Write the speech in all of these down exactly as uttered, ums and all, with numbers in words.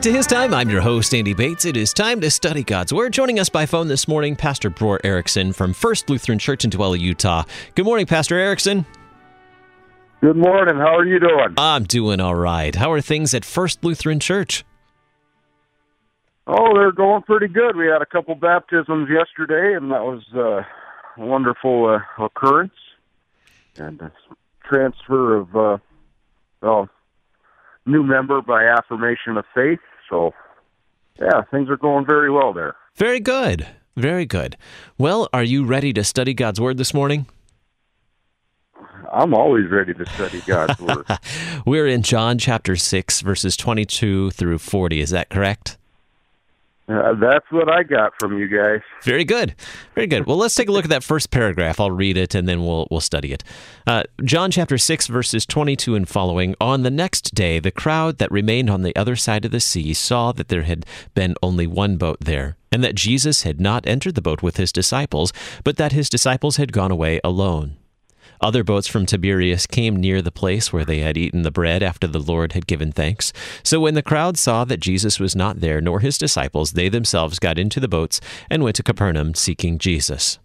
to His Time. I'm your host, Andy Bates. It is time to study God's Word. Joining us by phone this morning, Pastor Bror Erickson from First Lutheran Church in Dwelly, Utah. Good morning, Pastor Erickson. Good morning. How are you doing? I'm doing all right. How are things at First Lutheran Church? Oh, they're going pretty good. We had a couple baptisms yesterday, and that was uh, a wonderful uh, occurrence. And a transfer of, uh, well, new member by affirmation of faith. So, yeah, things are going very well there. Very good. Very good. Well, are you ready to study God's Word this morning? I'm always ready to study God's Word. We're in John chapter six, verses twenty-two through forty. Is that correct? Uh, that's what I got from you guys. Very good. Very good. Well, let's take a look at that first paragraph. I'll read it, and then we'll we'll study it. Uh, John chapter six, verses twenty-two and following. On the next day, the crowd that remained on the other side of the sea saw that there had been only one boat there, and that Jesus had not entered the boat with his disciples, but that his disciples had gone away alone. Other boats from Tiberias came near the place where they had eaten the bread after the Lord had given thanks. So when the crowd saw that Jesus was not there, nor his disciples, they themselves got into the boats and went to Capernaum seeking Jesus.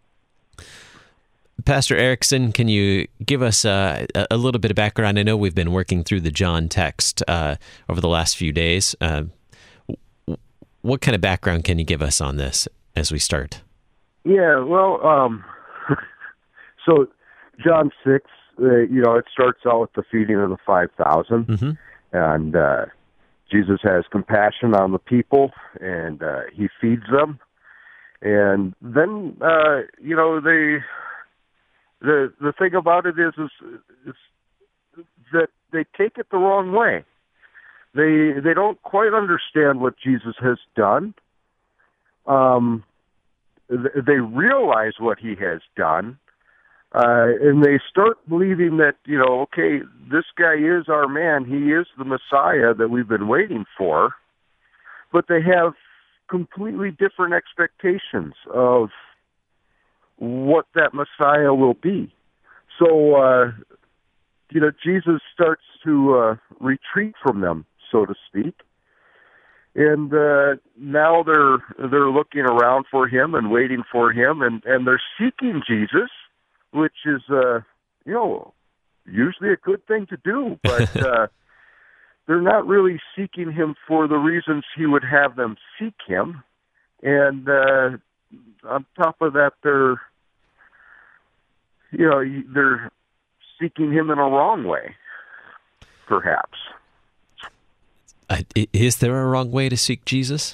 Pastor Erickson, can you give us uh, a little bit of background? I know we've been working through the John text uh, over the last few days. Uh, what kind of background can you give us on this as we start? Yeah, well, um, so John six, uh, you know, it starts out with the feeding of the five thousand, mm-hmm. and uh, Jesus has compassion on the people, and uh, he feeds them. And then, uh, you know, they, the the thing about it is, is, is that they take it the wrong way. They they don't quite understand what Jesus has done. Um, they realize what he has done. Uh, and they start believing that, you know, okay, this guy is our man. He is the Messiah that we've been waiting for. But they have completely different expectations of what that Messiah will be. So, uh, you know, Jesus starts to uh, retreat from them, so to speak. And uh, now they're they're looking around for him and waiting for him, and, and they're seeking Jesus, which is, uh, you know, usually a good thing to do, but uh, they're not really seeking him for the reasons he would have them seek him. And uh, on top of that, they're, you know, they're seeking him in a wrong way, perhaps. Uh, is there a wrong way to seek Jesus?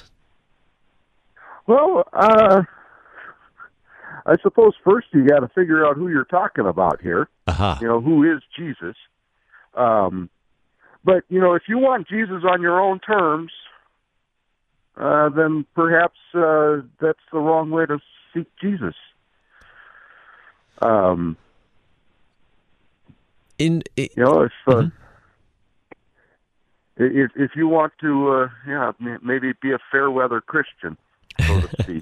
Well, uh... I suppose first you got to figure out who you're talking about here. Uh-huh. You know, who is Jesus? Um, but, you know, if you want Jesus on your own terms, uh, then perhaps uh, that's the wrong way to seek Jesus. Um, In it, you know, if, uh, mm-hmm. if if you want to, uh, yeah, maybe be a fair weather Christian, so to speak.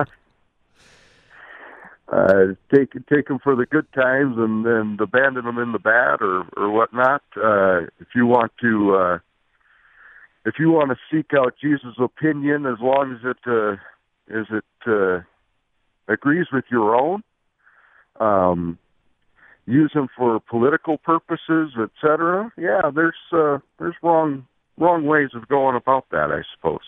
Uh, take take them for the good times and then abandon them in the bad or or whatnot. Uh, if you want to, uh, if you want to seek out Jesus' opinion, as long as it uh, as it uh, agrees with your own, um, use him for political purposes, et cetera. Yeah, there's uh, there's wrong wrong ways of going about that, I suppose.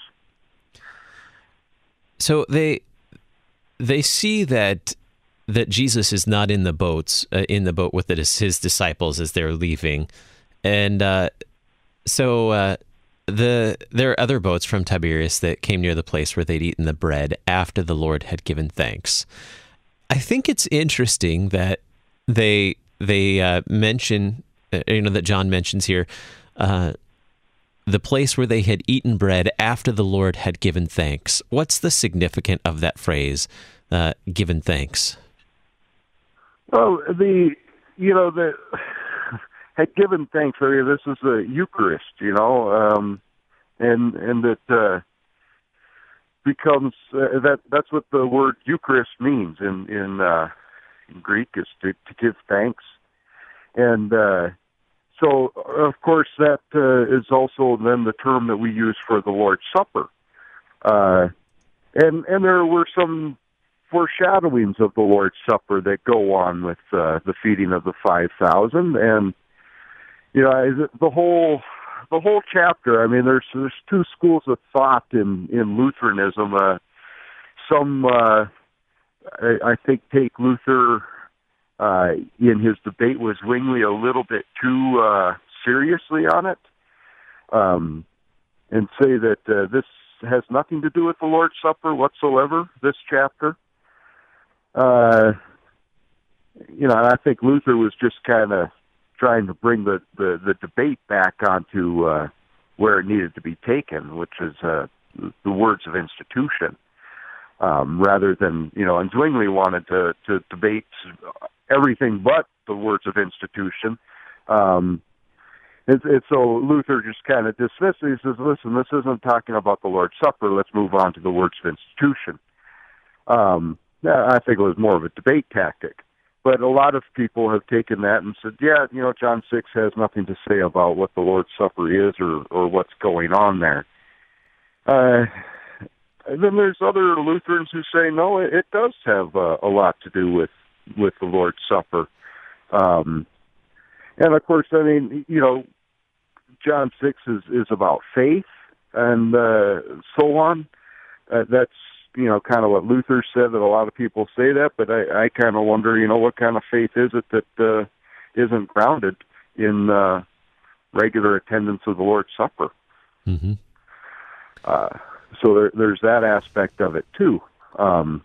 So they they see that. that Jesus is not in the boats, uh, in the boat with his, his disciples as they're leaving. And uh, so uh, the there are other boats from Tiberias that came near the place where they'd eaten the bread after the Lord had given thanks. I think it's interesting that they they uh, mention, uh, you know, that John mentions here, uh, the place where they had eaten bread after the Lord had given thanks. What's the significance of that phrase, uh, given thanks? Well, the, you know, the, had given thanks, this is the Eucharist, you know, um, and, and it, uh, becomes, uh, that, that's what the word Eucharist means in, in, uh, in Greek, is to, to give thanks. And, uh, so, of course, that uh, is also then the term that we use for the Lord's Supper. Uh, and and there were some foreshadowings of the Lord's Supper that go on with uh, the feeding of the five thousand, and you know the whole the whole chapter. I mean, there's there's two schools of thought in in Lutheranism. Uh, some uh, I, I think take Luther uh, in his debate with Zwingli a little bit too uh, seriously on it, um, and say that uh, this has nothing to do with the Lord's Supper whatsoever. This chapter. Uh, you know, I think Luther was just kind of trying to bring the, the, the debate back onto uh, where it needed to be taken, which is uh, the words of institution, um, rather than, you know, and Zwingli wanted to, to debate everything but the words of institution. Um, and, and so Luther just kind of dismissed it. He says, listen, this isn't talking about the Lord's Supper. Let's move on to the words of institution. Um, I think it was more of a debate tactic. But a lot of people have taken that and said, yeah, you know, John six has nothing to say about what the Lord's Supper is or, or what's going on there. Uh, and then there's other Lutherans who say, no, it, it does have uh, a lot to do with, with the Lord's Supper. Um, and, of course, I mean, you know, John six is, is about faith and uh, so on. Uh, that's, you know, kind of what Luther said, that a lot of people say that, but I, I kind of wonder, you know, what kind of faith is it that uh, isn't grounded in uh, regular attendance of the Lord's Supper? Mm-hmm. Uh, so there, there's that aspect of it, too. Um,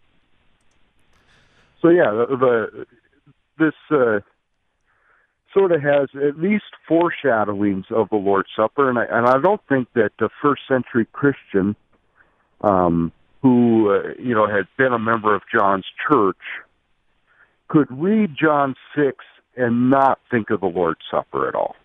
so, yeah, the, the this uh, sort of has at least foreshadowings of the Lord's Supper, and I, and I don't think that the first century Christian um who, uh, you know, had been a member of John's church, could read John six and not think of the Lord's Supper at all.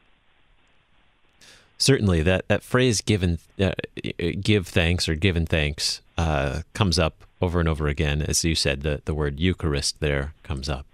Certainly, that, that phrase "given, uh, give thanks" or "given thanks" uh, comes up over and over again. As you said, the, the word Eucharist there comes up.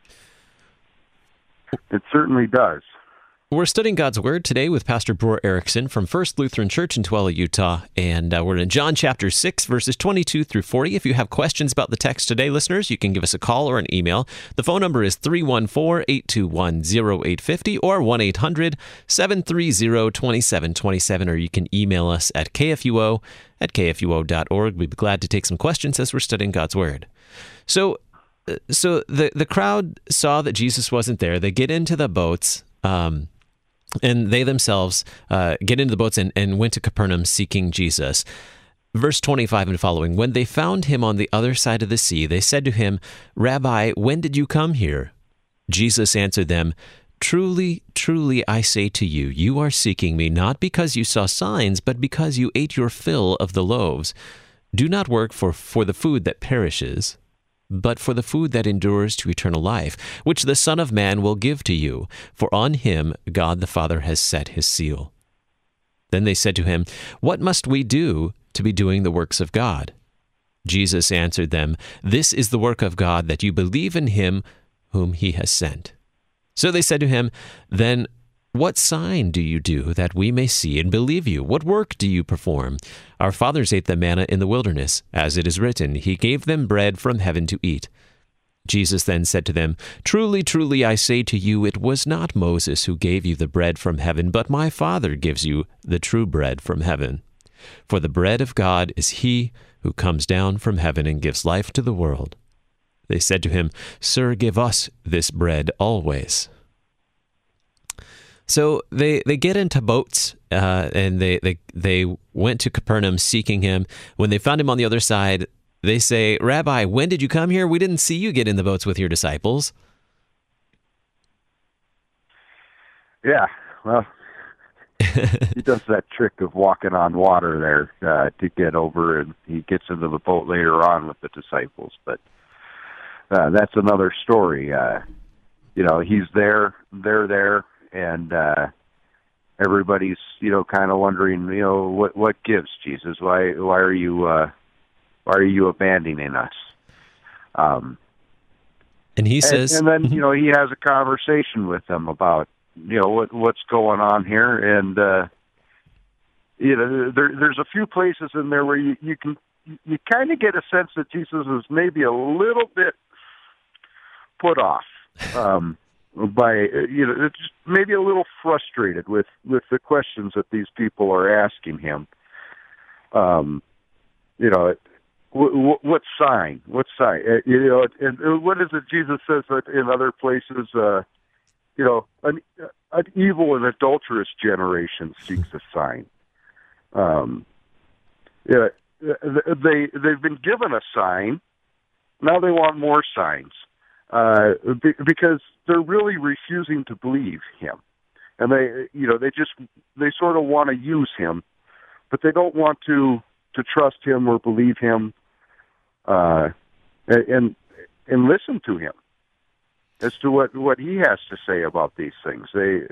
It certainly does. We're studying God's Word today with Pastor Bror Erickson from First Lutheran Church in Tuala, Utah, and uh, we're in John chapter six, verses twenty-two through forty. If you have questions about the text today, listeners, you can give us a call or an email. The phone number is three one four, eight two one, zero eight five zero or one eight hundred, seven three zero, two seven two seven, or you can email us at k f u o at k f u o dot org. We'd be glad to take some questions as we're studying God's Word. So, so the, the crowd saw that Jesus wasn't there. They get into the boats, um, and they themselves uh, get into the boats and, and went to Capernaum seeking Jesus. Verse twenty-five and following, when they found him on the other side of the sea, they said to him, Rabbi, when did you come here? Jesus answered them, Truly, truly, I say to you, you are seeking me not because you saw signs, but because you ate your fill of the loaves. Do not work for, for the food that perishes, but for the food that endures to eternal life, which the Son of Man will give to you, for on him God the Father has set his seal. Then they said to him, What must we do to be doing the works of God? Jesus answered them, This is the work of God, that you believe in him whom he has sent. So they said to him, Then what sign do you do that we may see and believe you? What work do you perform? Our fathers ate the manna in the wilderness. As it is written, he gave them bread from heaven to eat. Jesus then said to them, Truly, truly, I say to you, it was not Moses who gave you the bread from heaven, but my Father gives you the true bread from heaven. For the bread of God is he who comes down from heaven and gives life to the world. They said to him, Sir, give us this bread always. So they, they get into boats, uh, and they, they they went to Capernaum seeking him. When they found him on the other side, they say, Rabbi, when did you come here? We didn't see you get in the boats with your disciples. Yeah, well, he does that trick of walking on water there uh, to get over, and he gets into the boat later on with the disciples. But uh, that's another story. Uh, you know, he's there, they're there. And uh, everybody's, you know, kind of wondering, you know, what what gives, Jesus? Why why are you uh, why are you abandoning us? Um, and he says, and, and then you know he has a conversation with them about you know, what what's going on here, and uh, you know, there, there's a few places in there where you, you can you kind of get a sense that Jesus is maybe a little bit put off um, by, you know, just maybe a little frustrated with, with the questions that these people are asking him. Um, you know, what, what, what sign? What sign? Uh, you know, and what is it Jesus says in other places? Uh, you know, an, an evil and adulterous generation seeks a sign. Um, yeah, they they've been given a sign. Now they want more signs uh, be, because they're really refusing to believe him, and they you know they just they sort of want to use him, but they don't want to to trust him or believe him, uh, and and listen to him as to what, what he has to say about these things. They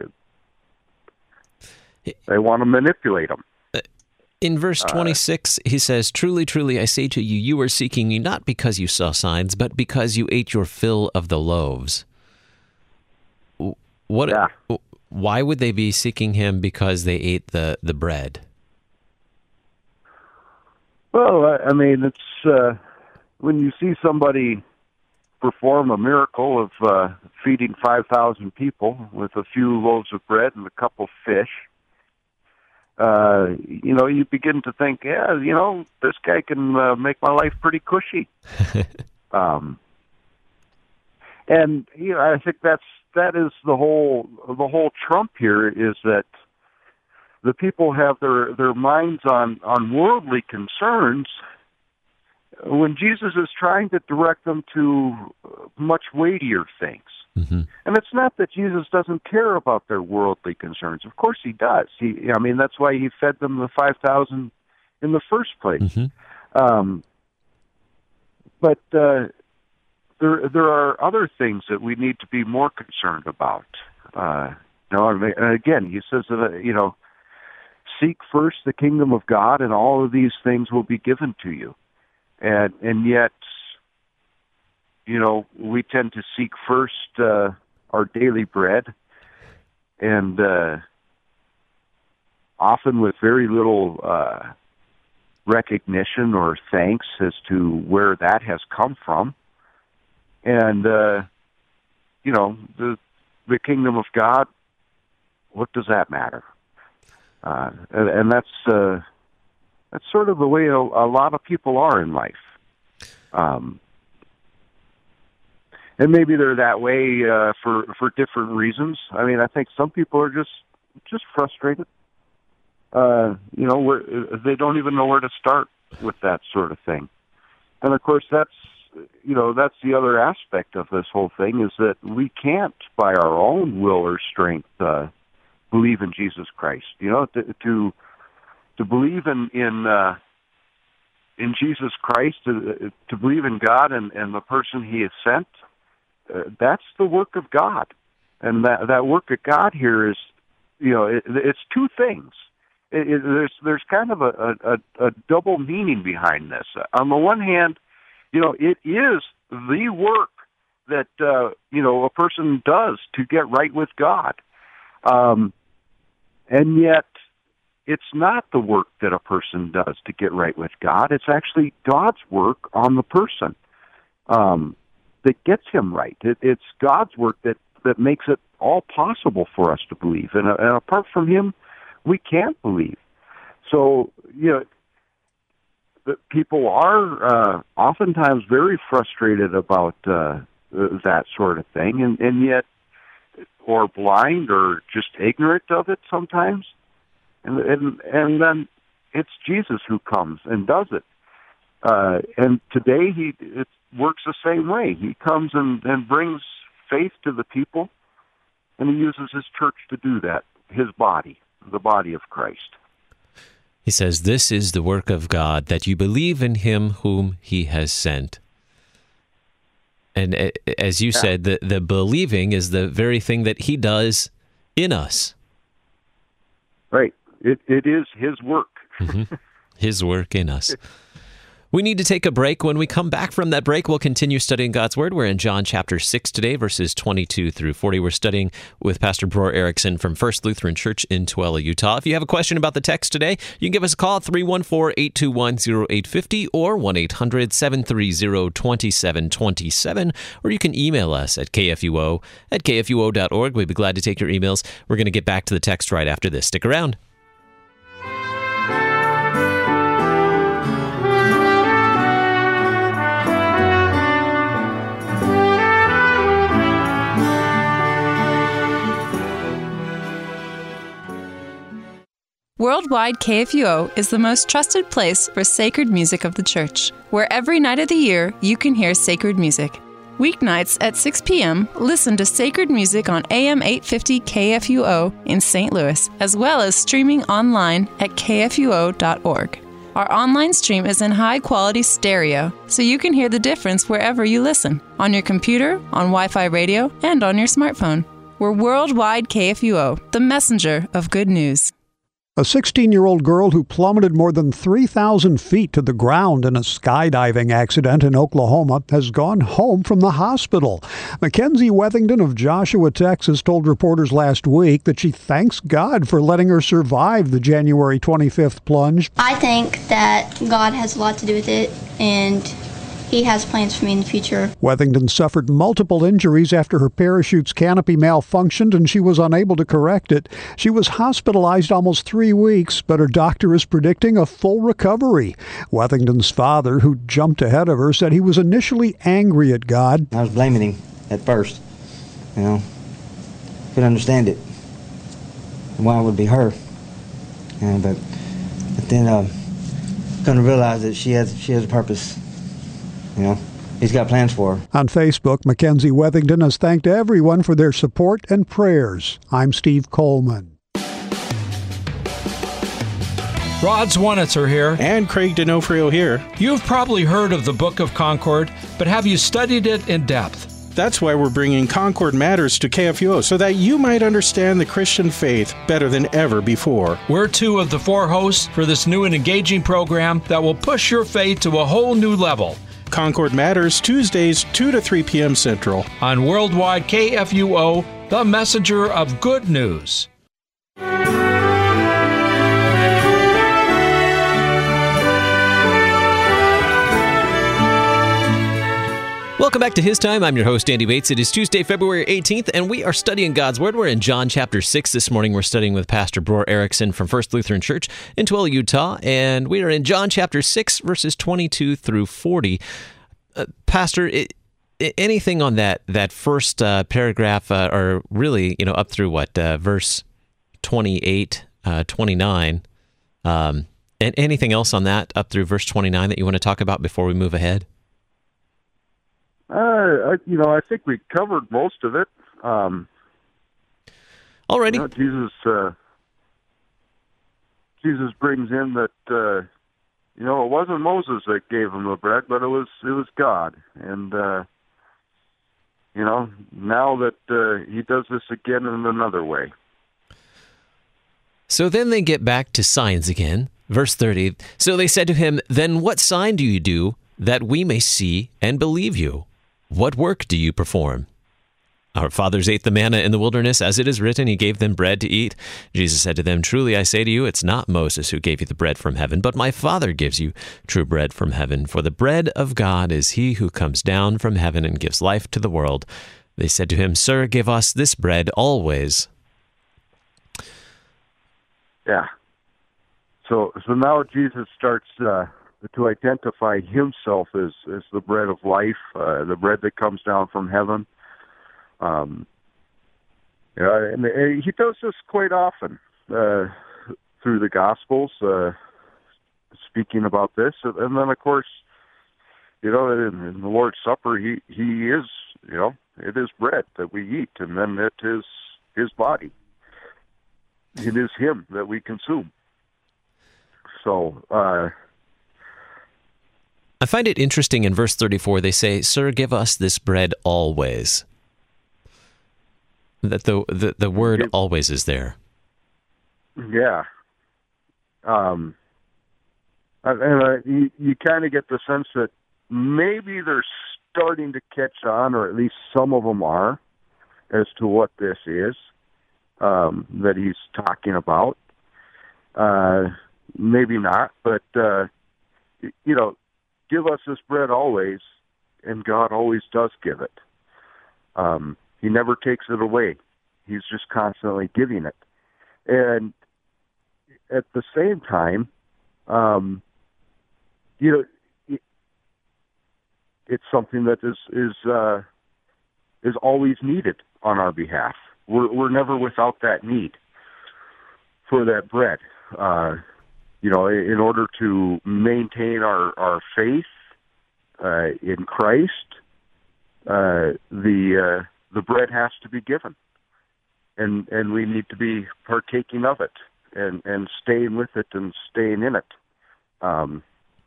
they want to manipulate him. In verse twenty-six, he says, "Truly, truly, I say to you, you are seeking me not because you saw signs, but because you ate your fill of the loaves." What? Yeah. Why would they be seeking him because they ate the, the bread? Well, I mean, it's uh, when you see somebody perform a miracle of uh, feeding five thousand people with a few loaves of bread and a couple fish, Uh, you know, you begin to think, yeah, you know, this guy can uh, make my life pretty cushy. um, and you know, I think that's that is the whole the whole trump here is that the people have their their minds on on worldly concerns when Jesus is trying to direct them to much weightier things. Mm-hmm. And it's not that Jesus doesn't care about their worldly concerns. Of course he does. He, I mean, that's why he fed them the five thousand in the first place. Mm-hmm. Um, but uh, there there are other things that we need to be more concerned about. Uh, you know, and again, he says that, uh, you know, seek first the kingdom of God, and all of these things will be given to you. And and yet, you know, we tend to seek first uh, our daily bread, and uh, often with very little uh, recognition or thanks as to where that has come from. And, uh, you know, the the kingdom of God, what does that matter? Uh, and, and that's uh, that's sort of the way a, a lot of people are in life. Um, and maybe they're that way uh, for for different reasons. I mean, I think some people are just just frustrated. Uh, you know, where they don't even know where to start with that sort of thing. And of course, that's you know that's the other aspect of this whole thing is that we can't, by our own will or strength, uh, believe in Jesus Christ. You know, to to, to believe in in uh, in Jesus Christ, to, to believe in God and, and the person He has sent. Uh, that's the work of God, and that that work of God here is, you know, it, it's two things. It, it, there's there's kind of a, a, a double meaning behind this. On the one hand, you know, it is the work that uh, you know a person does to get right with God, um, and yet it's not the work that a person does to get right with God. It's actually God's work on the person. Um, that gets him right. It, it's God's work that, that makes it all possible for us to believe. And, uh, and apart from Him, we can't believe. So, you know, the people are uh, oftentimes very frustrated about uh, that sort of thing, and, and yet, or blind or just ignorant of it sometimes. And, and, and then it's Jesus who comes and does it. Uh, and today he it works the same way. He comes and, and brings faith to the people, and he uses his church to do that, his body, the body of Christ. He says, "This is the work of God, that you believe in him whom he has sent." And uh, as you yeah. said, the, the believing is the very thing that he does in us. Right. It It is his work. Mm-hmm. His work in us. We need to take a break. When we come back from that break, we'll continue studying God's Word. We're in John chapter six today, verses twenty-two through forty. We're studying with Pastor Bror Erickson from First Lutheran Church in Tooele, Utah. If you have a question about the text today, you can give us a call at three one four, eight two one, zero eight five zero or one eight hundred, seven three zero, two seven two seven, or you can email us at k f u o at k f u o dot org. We'd be glad to take your emails. We're going to get back to the text right after this. Stick around. Worldwide K F U O is the most trusted place for sacred music of the church, where every night of the year you can hear sacred music. Weeknights at six p.m., listen to sacred music on A M eight fifty K F U O in Saint Louis, as well as streaming online at k f u o dot org. Our online stream is in high-quality stereo, so you can hear the difference wherever you listen, on your computer, on Wi-Fi radio, and on your smartphone. We're Worldwide K F U O, the messenger of good news. A sixteen-year-old girl who plummeted more than three thousand feet to the ground in a skydiving accident in Oklahoma has gone home from the hospital. Mackenzie Wethington of Joshua, Texas, told reporters last week that she thanks God for letting her survive the January twenty-fifth plunge. I think that God has a lot to do with it, and He has plans for me in the future. Wethington suffered multiple injuries after her parachute's canopy malfunctioned and she was unable to correct it. She was hospitalized almost three weeks, but her doctor is predicting a full recovery. Wethington's father, who jumped ahead of her, said he was initially angry at God. I was blaming him at first, you know. Couldn't understand it, why it would be her. Yeah, but, but then uh, come to realize that she has, she has a purpose. You know, He's got plans for her. On Facebook, Mackenzie Wethington has thanked everyone for their support and prayers. I'm Steve Coleman. Rod Zwanitzer here. And Craig D'Onofrio here. You've probably heard of the Book of Concord, but have you studied it in depth? That's why we're bringing Concord Matters to K F U O, so that you might understand the Christian faith better than ever before. We're two of the four hosts for this new and engaging program that will push your faith to a whole new level. Concord Matters, Tuesdays, two to three p.m. Central. On Worldwide K F U O, the messenger of good news. Welcome back to His Time. I'm your host, Andy Bates. It is Tuesday, February eighteenth, and we are studying God's Word. We're in John chapter six this morning. We're studying with Pastor Bror Erickson from First Lutheran Church in Tooele, Utah, and we are in John chapter six, verses twenty-two through forty. Uh, Pastor, it, anything on that that first uh, paragraph, uh, or really, you know, up through what, uh, verse twenty-eight, uh, twenty-nine, um, and anything else on that up through verse twenty-nine that you want to talk about before we move ahead? Uh, I, you know, I think we covered most of it. Um, Alrighty. You know, Jesus, uh, Jesus brings in that, uh, you know, it wasn't Moses that gave him the bread, but it was it was God. And, uh, you know, now that uh, he does this again in another way. So then they get back to signs again. Verse thirty, so they said to him, then what sign do you do that we may see and believe you? What work do you perform? Our fathers ate the manna in the wilderness, as it is written, he gave them bread to eat. Jesus said to them, truly I say to you, it's not Moses who gave you the bread from heaven, but my Father gives you true bread from heaven. For the bread of God is he who comes down from heaven and gives life to the world. They said to him, Sir, give us this bread always. Yeah. So, so now Jesus starts uh, to identify himself as, as the bread of life, uh, the bread that comes down from heaven. Um, you know, and he does this quite often uh, through the Gospels, uh, speaking about this. And then, of course, you know, in, in the Lord's Supper, he, he is, you know, it is bread that we eat, and then it is his body. It is him that we consume. So, uh, I find it interesting in verse thirty-four, they say, Sir, give us this bread always. That the the, the word it, always is there. Yeah. Um, and uh, you, you kind of get the sense that maybe they're starting to catch on, or at least some of them are, as to what this is um, that he's talking about. Uh, maybe not, but, uh, you know, give us this bread always, and God always does give it. Um, he never takes it away. He's just constantly giving it. And at the same time, um, you know, it, it's something that is is uh, is always needed on our behalf. We're we're never without that need for that bread. Uh, you know, in order to maintain our our faith uh, in Christ, uh, the uh, the bread has to be given, and and we need to be partaking of it, and, and staying with it and staying in it. Um,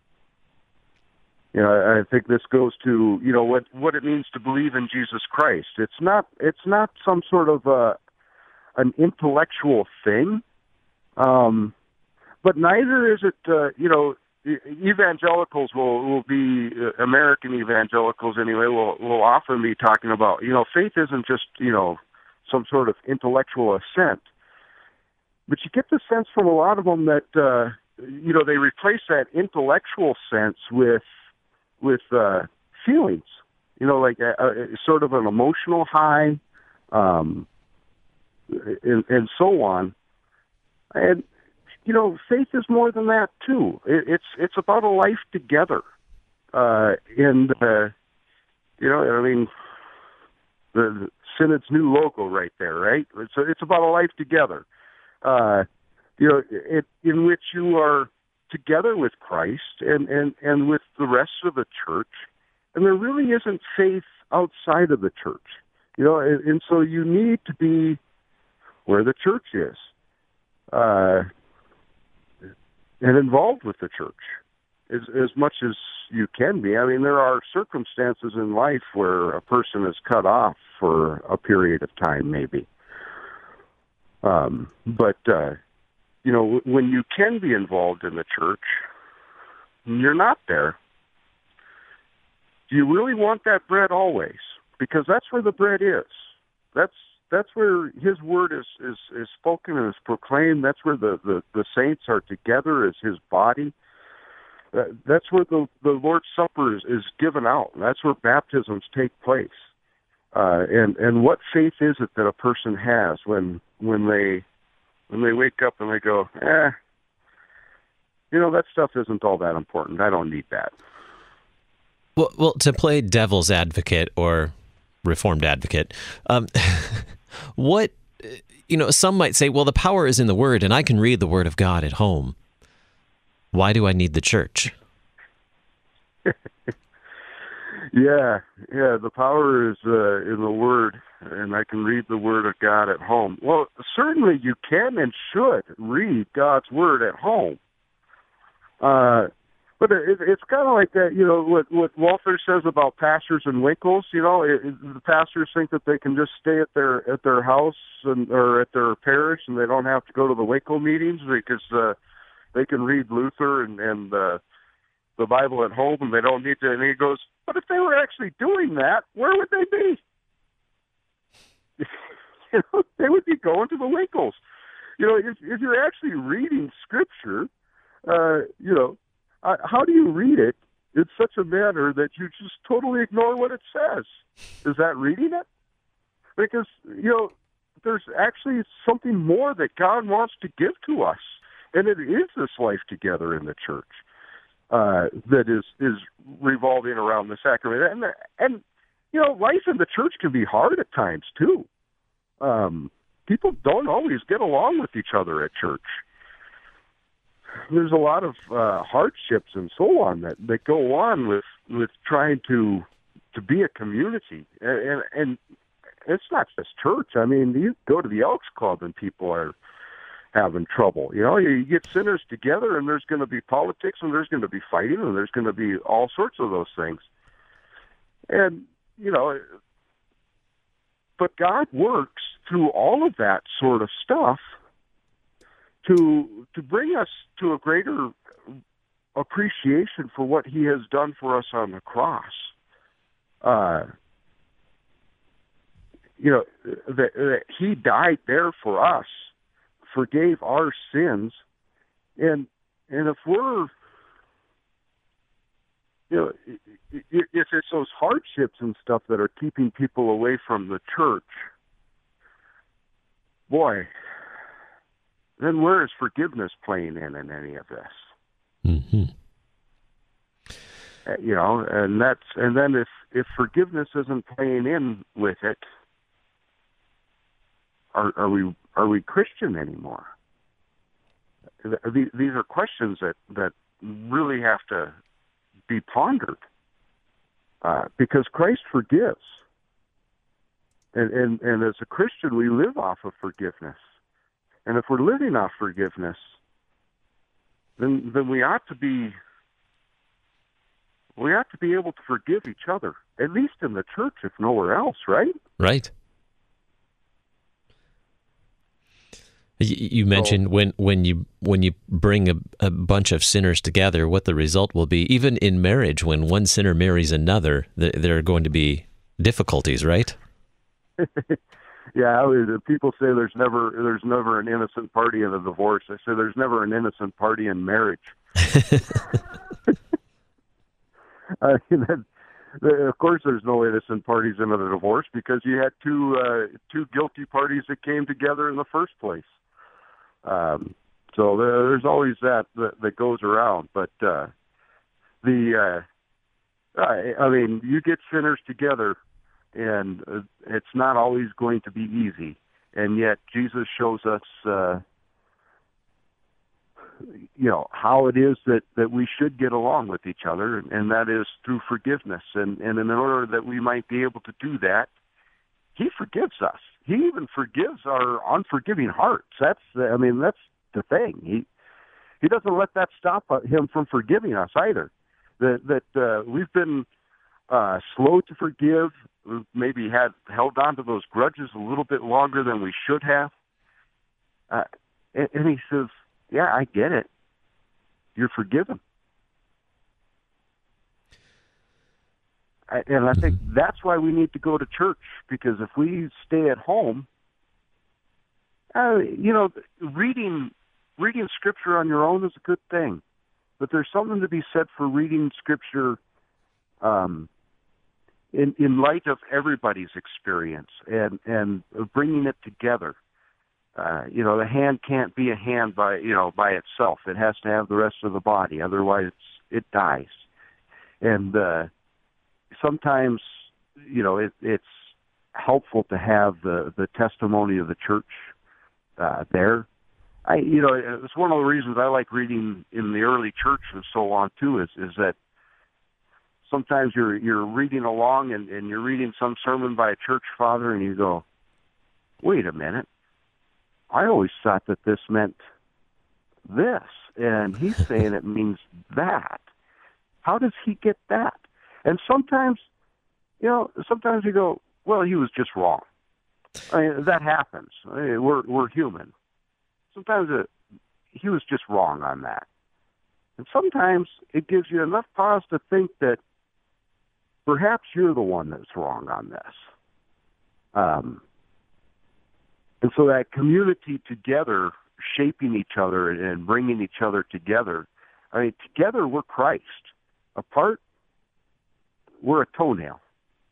you know, I think this goes to, you know, what, what it means to believe in Jesus Christ. It's not it's not some sort of uh, an intellectual thing, um, but neither is it. Uh, you know, evangelicals will will be uh, American evangelicals anyway. Will will often be talking about, you know, faith isn't just, you know, some sort of intellectual assent, but you get the sense from a lot of them that uh, you know, they replace that intellectual sense with with uh, feelings, you know, like a, a, sort of an emotional high, um, and, and so on. And, you know, faith is more than that, too. It, it's it's about a life together. Uh, and, uh, you know, I mean, the, the Synod's new logo right there, right? It's, it's about a life together, uh, you know, it, in which you are together with Christ and, and, and with the rest of the church, and there really isn't faith outside of the church, you know, and, and so you need to be where the church is, uh, and involved with the church as, as much as you can be. I mean, there are circumstances in life where a person is cut off for a period of time, maybe, um, but, uh, you know, when you can be involved in the church, you're not there. Do you really want that bread always? Because that's where the bread is. That's that's where His word is, is, is spoken and is proclaimed. That's where the, the, the saints are together as His body. Uh, that's where the, the Lord's Supper is, is given out. That's where baptisms take place. Uh, and, and what faith is it that a person has when when they... When they wake up and they go, eh, you know, that stuff isn't all that important. I don't need that. Well, well, to play devil's advocate or reformed advocate, um, what, you know, some might say, well, the power is in the Word, and I can read the Word of God at home. Why do I need the church? yeah, yeah, the power is uh, in the Word, and I can read the Word of God at home. Well, certainly you can and should read God's Word at home. Uh, but it, it's kind of like that, you know, what, what Walther says about pastors and winkles. You know, it, it, the pastors think that they can just stay at their at their house and or at their parish, and they don't have to go to the Winkle meetings because uh, they can read Luther and, and uh, the Bible at home, and they don't need to. And he goes, but if they were actually doing that, where would they be? You know, they would be going to the Winkles. You know, if, if you're actually reading Scripture, uh, you know, uh, how do you read it in such a manner that you just totally ignore what it says? Is that reading it? Because, you know, there's actually something more that God wants to give to us, and it is this life together in the church uh, that is is revolving around the sacrament. And, and you know, life in the church can be hard at times, too. Um, people don't always get along with each other at church. There's a lot of uh, hardships and so on that, that go on with, with trying to to be a community. And, and, and it's not just church. I mean, you go to the Elks Club and people are having trouble. You know, you get sinners together and there's going to be politics and there's going to be fighting and there's going to be all sorts of those things. And, you know, but God works through all of that sort of stuff to to bring us to a greater appreciation for what he has done for us on the cross. Uh, you know, that, that he died there for us, forgave our sins, and and if we're, you know, if it's those hardships and stuff that are keeping people away from the church, boy, then where is forgiveness playing in in any of this? Mm-hmm. Uh, you know, and that's and then if if forgiveness isn't playing in with it, are are we are we Christian anymore? These are questions that that really have to be pondered, uh, because Christ forgives, and, and and as a Christian we live off of forgiveness, and if we're living off forgiveness, then then we ought to be we ought to be able to forgive each other, at least in the church, if nowhere else, right? Right. You mentioned when, when you when you bring a, a bunch of sinners together, what the result will be. Even in marriage, when one sinner marries another, there are going to be difficulties, right? Yeah, people say there's never there's never an innocent party in a divorce. I say there's never an innocent party in marriage. I mean, that, of course, there's no innocent parties in a divorce because you had two uh, two guilty parties that came together in the first place. Um, so there, there's always that, that that goes around. But uh, the uh, I, I mean, you get sinners together, and uh, it's not always going to be easy. And yet, Jesus shows us, uh, you know, how it is that, that we should get along with each other, and that is through forgiveness. And, and in order that we might be able to do that, he forgives us. He even forgives our unforgiving hearts. That's, I mean, that's the thing. He he doesn't let that stop him from forgiving us either. That that uh, we've been uh, slow to forgive, we've maybe had held on to those grudges a little bit longer than we should have. Uh, and, and he says, "Yeah, I get it. You're forgiven." And I think that's why we need to go to church, because if we stay at home, uh, you know, reading reading Scripture on your own is a good thing, but there's something to be said for reading Scripture um, in in light of everybody's experience and and bringing it together. Uh, you know, the hand can't be a hand by you know by itself. It has to have the rest of the body, otherwise it dies. And uh, sometimes, you know, it, it's helpful to have the, the testimony of the church uh, there. I, you know, it's one of the reasons I like reading in the early church and so on too. Is is that sometimes you're you're reading along and, and you're reading some sermon by a church father, and you go, "Wait a minute, I always thought that this meant this, and he's saying it means that. How does he get that?" And sometimes, you know, sometimes you go, "Well, he was just wrong." I mean, that happens. I mean, we're we're human. Sometimes it, he was just wrong on that. And sometimes it gives you enough pause to think that perhaps you're the one that's wrong on this. Um, and so that community together, shaping each other and bringing each other together. I mean, together we're Christ. Apart, we're a toenail.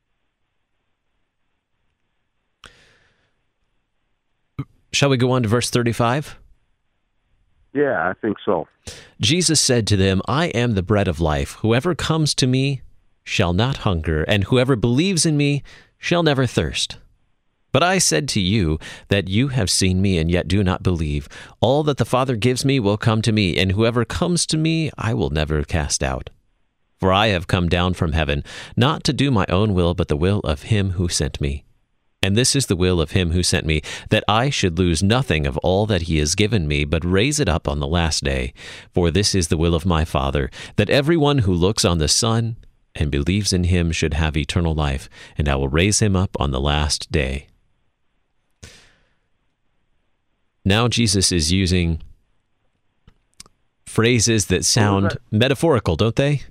Shall we go on to verse thirty-five? Yeah, I think so. Jesus said to them, "I am the bread of life. Whoever comes to me shall not hunger, and whoever believes in me shall never thirst. But I said to you that you have seen me and yet do not believe. All that the Father gives me will come to me, and whoever comes to me I will never cast out. For I have come down from heaven, not to do my own will, but the will of him who sent me. And this is the will of him who sent me, that I should lose nothing of all that he has given me, but raise it up on the last day. For this is the will of my Father, that everyone who looks on the Son and believes in him should have eternal life, and I will raise him up on the last day." Now Jesus is using phrases that sound that? metaphorical, don't they?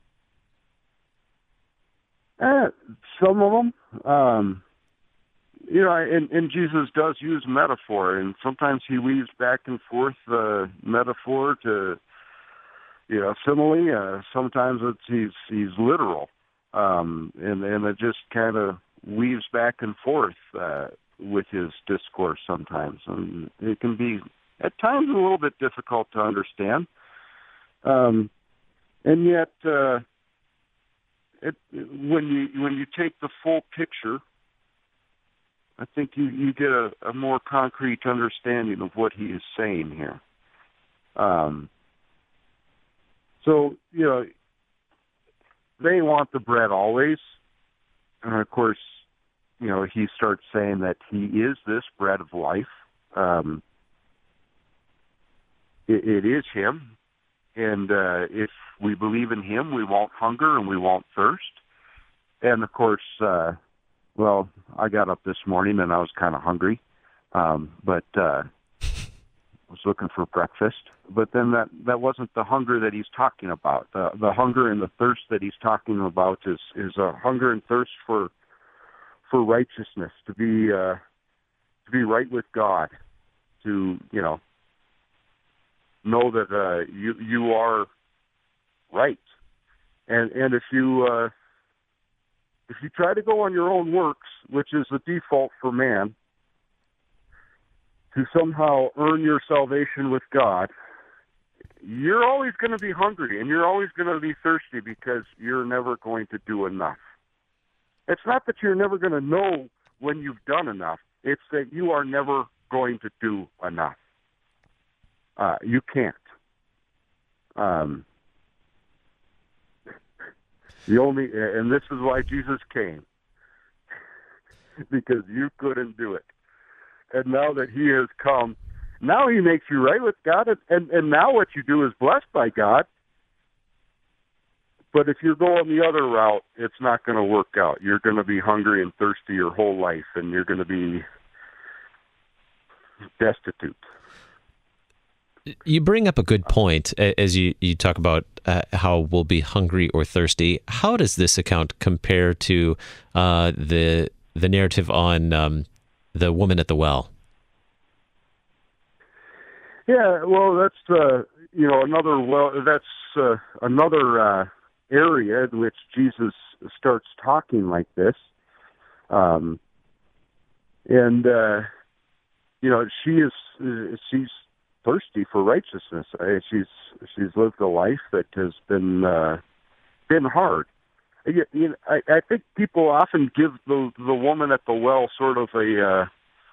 Uh, some of them. Um, you know, and, and Jesus does use metaphor, and sometimes he weaves back and forth uh, metaphor to, you know, simile. Uh, sometimes it's he's he's literal, um, and and it just kind of weaves back and forth uh, with his discourse sometimes, and it can be at times a little bit difficult to understand. Um, and yet, uh, it, when you when you take the full picture, I think you, you get a, a more concrete understanding of what he is saying here. Um, so, you know, they want the bread always. And, of course, you know, he starts saying that he is this bread of life. Um, it, it is him. And uh, if we believe in him, we won't hunger and we won't thirst. And, of course, uh, well, I got up this morning and I was kind of hungry, um, but uh, I was looking for breakfast. But then that, that wasn't the hunger that he's talking about. Uh, the hunger and the thirst that he's talking about is, is a hunger and thirst for for righteousness, to be uh, to be right with God, to, you know, know that uh, you you are right, and and if you uh, if you try to go on your own works, which is the default for man, to somehow earn your salvation with God, you're always going to be hungry and you're always going to be thirsty because you're never going to do enough. It's not that you're never going to know when you've done enough. It's that you are never going to do enough. Uh, you can't. Um, the only, and this is why Jesus came, because you couldn't do it. And now that he has come, now he makes you right with God, and, and now what you do is blessed by God. But if you're going the other route, it's not going to work out. You're going to be hungry and thirsty your whole life, and you're going to be destitute. You bring up a good point as you, you talk about uh, how we'll be hungry or thirsty. How does this account compare to uh, the the narrative on um, the woman at the well? Yeah, well, that's uh, you know another well that's uh, another uh, area in which Jesus starts talking like this, um, and uh, you know she is uh, she's thirsty for righteousness. Uh, she's she's lived a life that has been uh, been hard. You, you know, I, I think people often give the the woman at the well sort of a uh,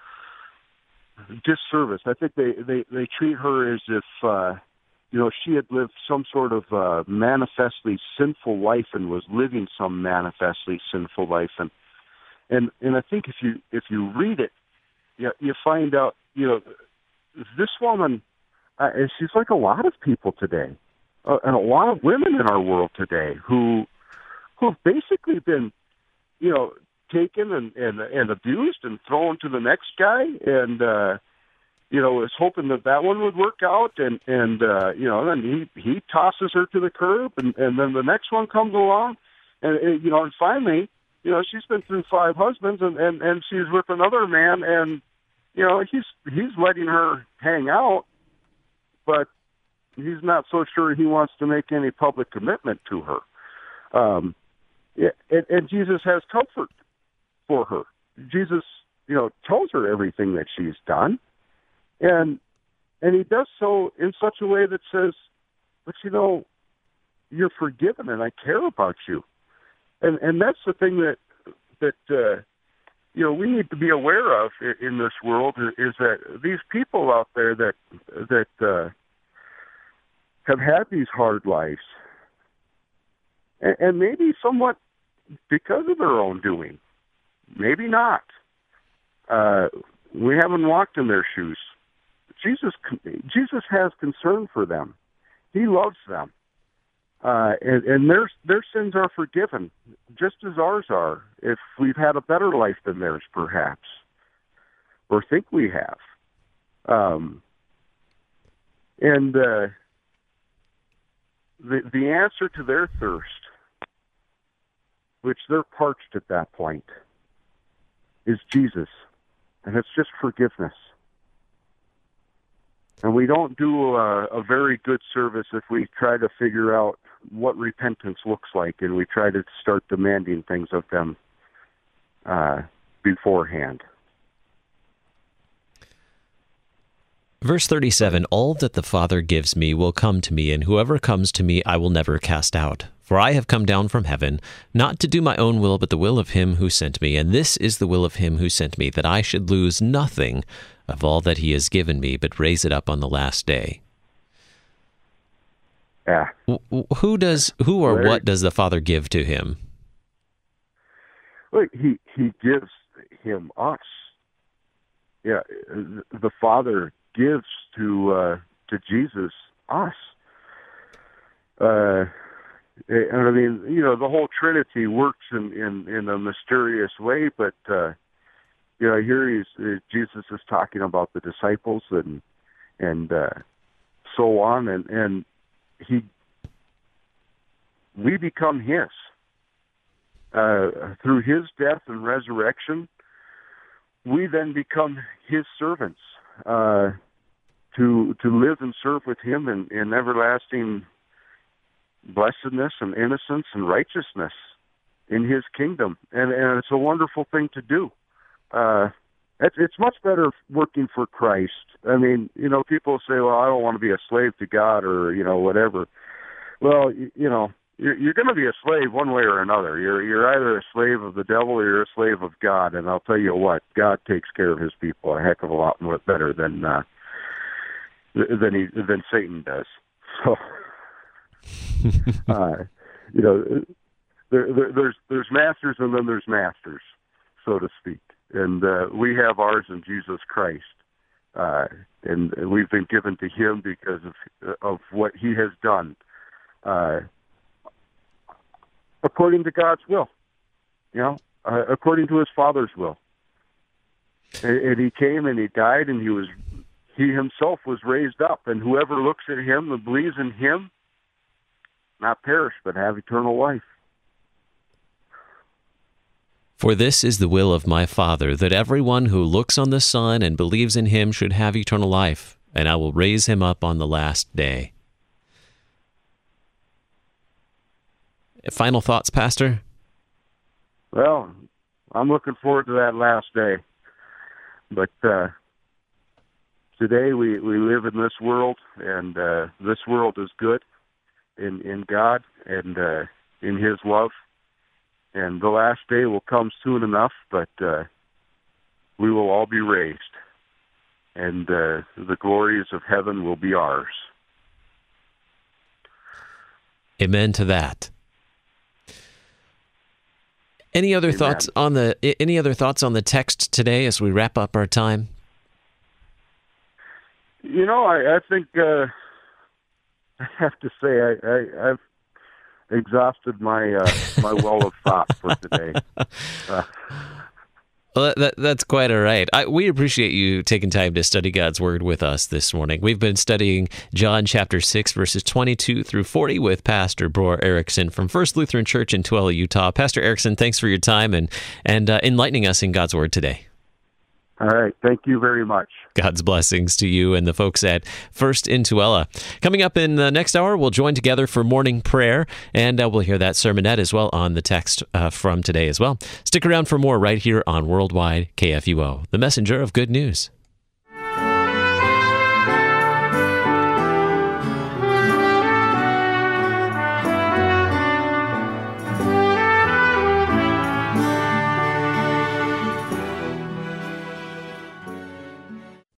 disservice. I think they, they, they treat her as if uh, you know she had lived some sort of uh, manifestly sinful life and was living some manifestly sinful life. And and and I think if you if you read it, you you find out you know. This woman, uh, she's like a lot of people today, uh, and a lot of women in our world today who who have basically been, you know, taken and, and, and abused and thrown to the next guy, and, uh, you know, is hoping that that one would work out, and, and uh, you know, then he, he tosses her to the curb, and, and then the next one comes along, and, and, you know, and finally, you know, she's been through five husbands, and, and, and she's with another man, and, you know, he's he's letting her hang out, but he's not so sure he wants to make any public commitment to her. Um, yeah, and, and Jesus has comfort for her. Jesus, you know, tells her everything that she's done, and and he does so in such a way that says, "But you know, you're forgiven, and I care about you." And and that's the thing that that. Uh, you know, we need to be aware of in this world is that these people out there that that uh, have had these hard lives, and, and maybe somewhat because of their own doing, maybe not. Uh, we haven't walked in their shoes. Jesus, Jesus has concern for them. He loves them. Uh, and, and their their sins are forgiven, just as ours are, if we've had a better life than theirs, perhaps, or think we have. Um, and uh, the, the answer to their thirst, which they're parched at that point, is Jesus. And it's just forgiveness. And we don't do a, a very good service if we try to figure out what repentance looks like and we try to start demanding things of them uh, beforehand. Verse thirty-seven, all that the Father gives me will come to me, and whoever comes to me I will never cast out. For I have come down from heaven, not to do my own will, but the will of him who sent me. And this is the will of him who sent me, that I should lose nothing of all that he has given me, but raise it up on the last day. Yeah. Who does, who or Larry, what does the Father give to him? Well, he, he gives him us. Yeah, the Father gives to uh, to Jesus us. Uh, and I mean, you know, the whole Trinity works in, in, in a mysterious way, but uh, you know, here he's uh, Jesus is talking about the disciples and and uh, so on, and and he we become his uh, through his death and resurrection. We then become his servants uh, to to live and serve with him in, in everlasting blessedness and innocence and righteousness in his kingdom. And, and it's a wonderful thing to do. Uh, it's, it's much better working for Christ. I mean, you know, people say, well, I don't want to be a slave to God or, you know, whatever. Well, you, you know, You're, you're going to be a slave one way or another. You're you're either a slave of the devil or you're a slave of God. And I'll tell you what, God takes care of his people a heck of a lot more better than uh, than he than Satan does. So, uh, you know, there, there, there's there's masters and then there's masters, so to speak. And uh, we have ours in Jesus Christ, uh, and we've been given to him because of of what he has done. Uh, According to God's will, you know, uh, according to his Father's will. And, and he came and he died and he was, he himself was raised up. And whoever looks at him and believes in him, not perish, but have eternal life. For this is the will of my Father, that everyone who looks on the Son and believes in him should have eternal life, and I will raise him up on the last day. Final thoughts, Pastor? Well, I'm looking forward to that last day. But uh, today we, we live in this world, and uh, this world is good in, in God and uh, in his love. And the last day will come soon enough, but uh, we will all be raised. And uh, the glories of heaven will be ours. Amen to that. Any other Amen. thoughts on the any other thoughts on the text today as we wrap up our time? You know, I, I think uh, I have to say I, I, I've exhausted my uh, my well of thought for today. Uh, Well, that, that's quite all right. I, we appreciate you taking time to study God's Word with us this morning. We've been studying John chapter six, verses twenty-two through forty with Pastor Bror Erickson from First Lutheran Church in Tooele, Utah. Pastor Erickson, thanks for your time and, and uh, enlightening us in God's Word today. All right. Thank you very much. God's blessings to you and the folks at First in Tooele. Coming up in the next hour, we'll join together for morning prayer, and uh, we'll hear that sermonette as well on the text uh, from today as well. Stick around for more right here on Worldwide K F U O, the messenger of good news.